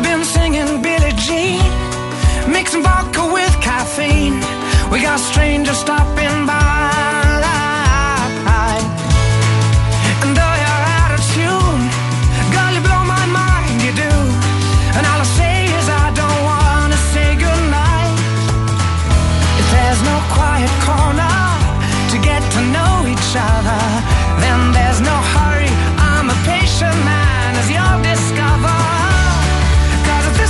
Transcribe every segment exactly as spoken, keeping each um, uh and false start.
been singing Billie Jean, mixing vodka with caffeine. We got strangers stopping by. And though you're out of tune, girl, you blow my mind, you do. And all I say is I don't wanna say goodnight. If there's no quiet corner to get to know each other, then there's no hurry. I'm a patient man, as you'll discover. 'Cause if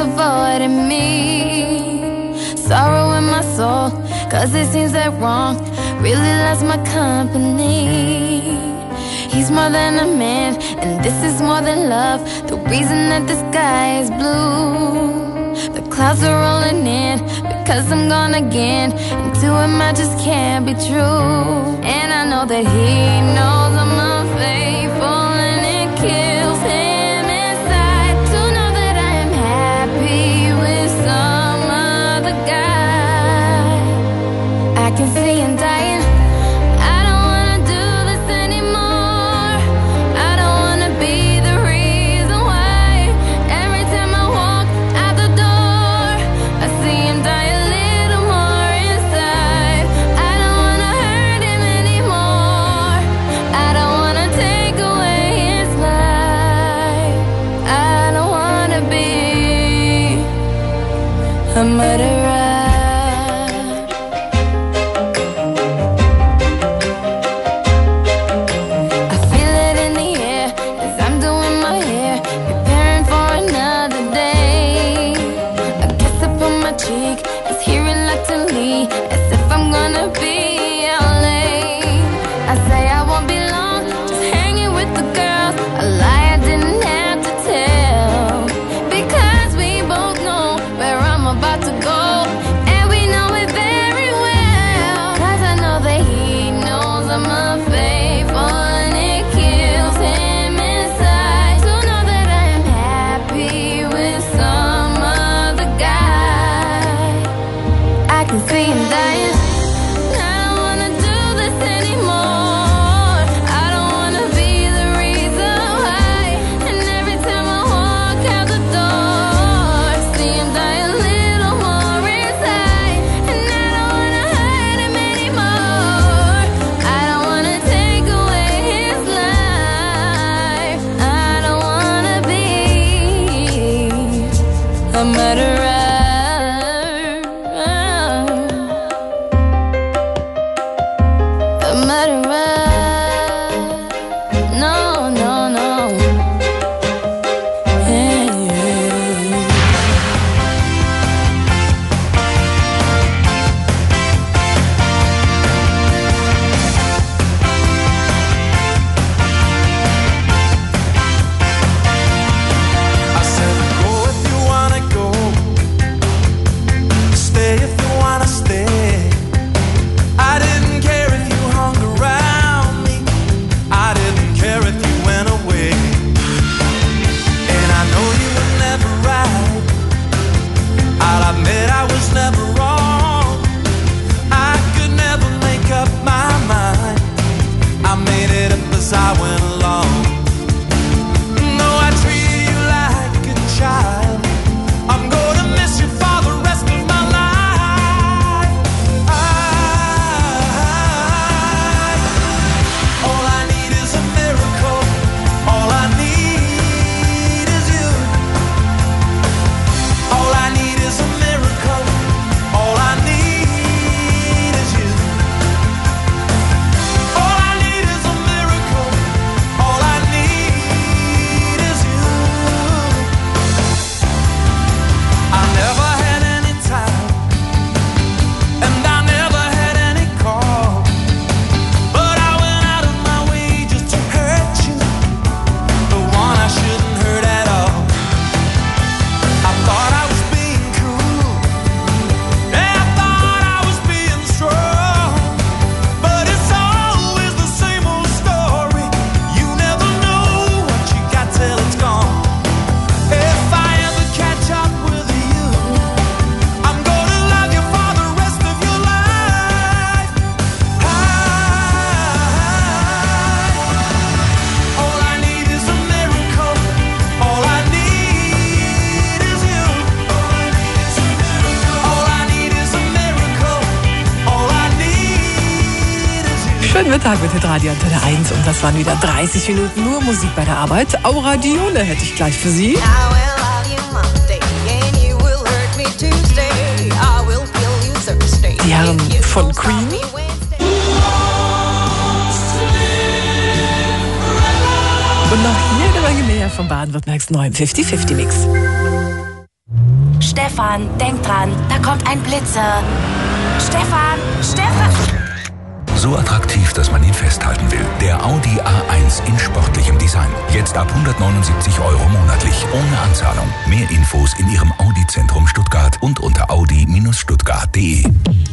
avoiding me. Sorrow in my soul, cause it seems that wrong really loves my company. He's more than a man, and this is more than love. The reason that the sky is blue, the clouds are rolling in, because I'm gone again, and to him I just can't be true. And I know that he knows I'm unfaithful, and it kills him inside to know that I am happy with some other guy. I can see him dying. I don't wanna do this anymore. I don't wanna be the reason why. Every time I walk out the door, I see him die a little more inside. I don't wanna hurt him anymore. I don't wanna take away his life. I don't wanna be a murderer. I feel it in the air as I'm doing my hair, preparing for another day. A kiss upon my cheek is here reluctantly, as if I'm gonna be out late. I say I won't be long, just hanging with the girls. A lie I didn't have to tell, because we both know where I'm about to go, and we know it very well. Cause I know that he knows I'm unfaithful, and it kills him inside to know that I am happy with some other guy. I can see him dying. I don't wanna do this anymore. I don't wanna be the reason why. And every time I walk out the door, see him die a little more inside. And I don't wanna hurt him anymore. I don't wanna take away his life. I don't wanna be a murderer. A murderer. No, no, no. Hey, yeah. I said, go if you wanna go, stay if you wanna stay. I didn't care if you hung around me, I didn't care if you went away. And I know you were never right, I'll admit I was never wrong. I could never make up my mind, I made it up as I went along. No, I treated you like a child, I'm gonna miss you for the rest of my life. I, all I need is a miracle, all I need is you. All I need is a miracle, all I need is you. All I need is a miracle, all I need is you. I never had any time, and I never had any call, but I went out of my way just to hurt you, the one I shouldn't hurt at all. I thought I was being cool, yeah, I thought I was being strong, but it's always the same old story. You never know what you got till it's gone. If I ever catch up with you, I'm gonna love you for the rest of your life. I, all I need is a miracle, all I need is you. All I need is a miracle, all I need is you. Schönen Mittag mit Hitradio Antenne eins, und das waren wieder dreißig Minuten nur Musik bei der Arbeit. Aura Dione hätte ich gleich für Sie. I will love you Monday, and you will hurt me Tuesday. I will feel you Thursday. Die Herren and you von won't stop Queen. me Wednesday. Und noch jede Menge mehr vom Baden-Württembergs neuen fünfzig fünfzig Mix. Stefan, denk dran, da kommt ein Blitzer. Stefan, Stefan! So attraktiv, dass man ihn festhalten will. Der Audi A eins in sportlichem Design. Jetzt ab hundertneunundsiebzig Euro monatlich. Ohne Anzahlung. Mehr Infos in Ihrem Audi-Zentrum Stuttgart und unter audi Stuttgart punkt de.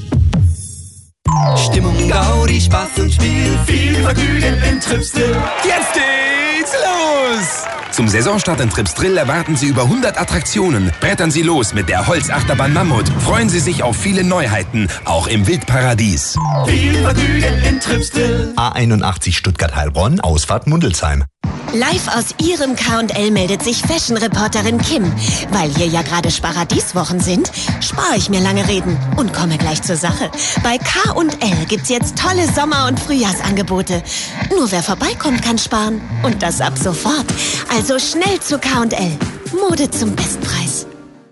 Stimmung, Gaudi, Spaß und Spiel. Viel Vergnügen in Tripsdrill. Jetzt geht's los! Zum Saisonstart in Tripsdrill erwarten Sie über hundert Attraktionen. Brettern Sie los mit der Holzachterbahn Mammut. Freuen Sie sich auf viele Neuheiten, auch im Wildparadies. Viel Vergnügen in Tripsdrill. A einundachtzig Stuttgart-Heilbronn, Ausfahrt Mundelsheim. Live aus ihrem K und L meldet sich Fashion-Reporterin Kim. Weil hier ja gerade Sparadieswochen sind, spare ich mir lange Reden und komme gleich zur Sache. Bei K und L gibt's jetzt tolle Sommer- und Frühjahrsangebote. Nur wer vorbeikommt, kann sparen. Und das ab sofort. Also schnell zu K und L. Mode zum Bestpreis.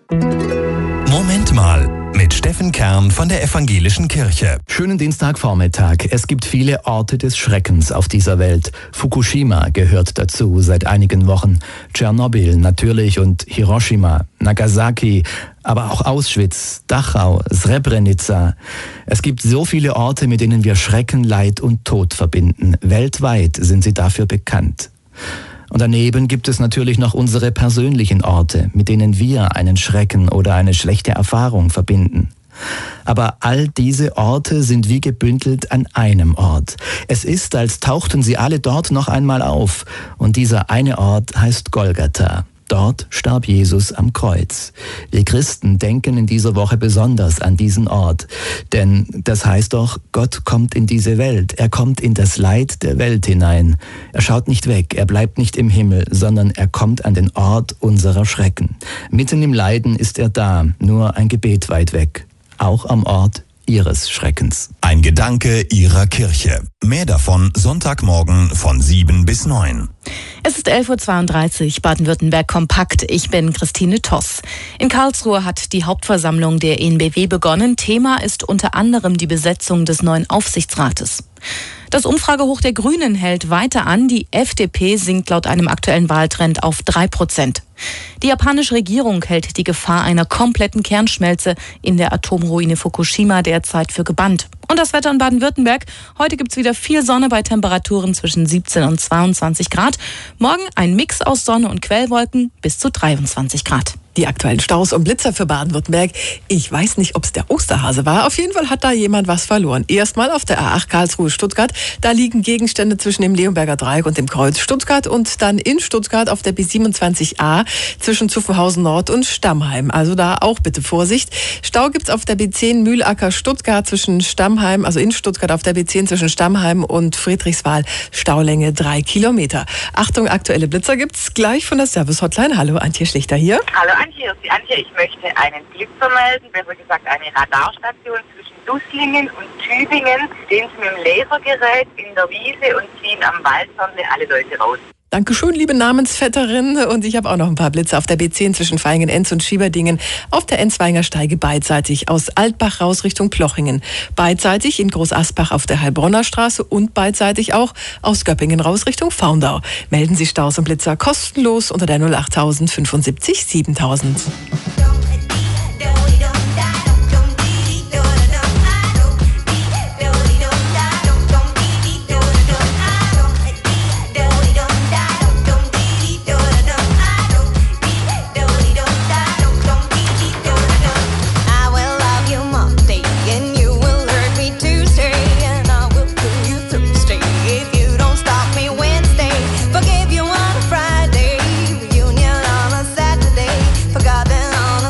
Moment mal. Mit Steffen Kern von der Evangelischen Kirche. Schönen Dienstagvormittag. Es gibt viele Orte des Schreckens auf dieser Welt. Fukushima gehört dazu seit einigen Wochen. Tschernobyl natürlich und Hiroshima, Nagasaki, aber auch Auschwitz, Dachau, Srebrenica. Es gibt so viele Orte, mit denen wir Schrecken, Leid und Tod verbinden. Weltweit sind sie dafür bekannt. Und daneben gibt es natürlich noch unsere persönlichen Orte, mit denen wir einen Schrecken oder eine schlechte Erfahrung verbinden. Aber all diese Orte sind wie gebündelt an einem Ort. Es ist, als tauchten sie alle dort noch einmal auf. Und dieser eine Ort heißt Golgatha. Dort starb Jesus am Kreuz. Wir Christen denken in dieser Woche besonders an diesen Ort. Denn das heißt doch, Gott kommt in diese Welt. Er kommt in das Leid der Welt hinein. Er schaut nicht weg, er bleibt nicht im Himmel, sondern er kommt an den Ort unserer Schrecken. Mitten im Leiden ist er da, nur ein Gebet weit weg. Auch am Ort Ihres Schreckens. Ein Gedanke Ihrer Kirche. Mehr davon Sonntagmorgen von sieben bis neun. Es ist elf Uhr zweiunddreißig, Baden-Württemberg kompakt. Ich bin Christine Toss. In Karlsruhe hat die Hauptversammlung der E N B W begonnen. Thema ist unter anderem die Besetzung des neuen Aufsichtsrates. Das Umfragehoch der Grünen hält weiter an. Die F D P sinkt laut einem aktuellen Wahltrend auf drei Prozent. Die japanische Regierung hält die Gefahr einer kompletten Kernschmelze in der Atomruine Fukushima derzeit für gebannt. Und das Wetter in Baden-Württemberg. Heute gibt's wieder viel Sonne bei Temperaturen zwischen siebzehn und zweiundzwanzig Grad. Morgen ein Mix aus Sonne und Quellwolken bis zu dreiundzwanzig Grad. Die aktuellen Staus und Blitzer für Baden-Württemberg. Ich weiß nicht, ob es der Osterhase war. Auf jeden Fall hat da jemand was verloren. Erstmal auf der A acht Karlsruhe-Stuttgart. Da liegen Gegenstände zwischen dem Leonberger Dreieck und dem Kreuz Stuttgart. Und dann in Stuttgart auf der B siebenundzwanzig a zwischen Zuffenhausen Nord und Stammheim. Also da auch bitte Vorsicht. Stau gibt's auf der B zehn Mühlacker-Stuttgart zwischen Stammheim, also in Stuttgart auf der B zehn zwischen Stammheim und Friedrichswald. Staulänge drei Kilometer. Achtung, aktuelle Blitzer gibt's gleich von der Service-Hotline. Hallo, Antje Schlichter hier. Hallo Antje, hier ist die Antje. Ich möchte einen Blitzer melden, besser gesagt eine Radarstation zwischen Dusslingen und Tübingen. Stehen Sie mit dem Lasergerät in der Wiese und ziehen am Waldhornle alle Leute raus. Dankeschön, liebe Namensvetterin. Und ich habe auch noch ein paar Blitze auf der B zehn zwischen Vaihingen-Enz und Schieberdingen. Auf der Enzweiger Steige beidseitig aus Altbach raus Richtung Plochingen. Beidseitig in Großasbach auf der Heilbronner Straße und beidseitig auch aus Göppingen raus Richtung Faundau. Melden Sie Staus und Blitzer kostenlos unter der null acht null fünfundsiebzig siebentausend. Forgotten on a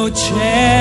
no chance.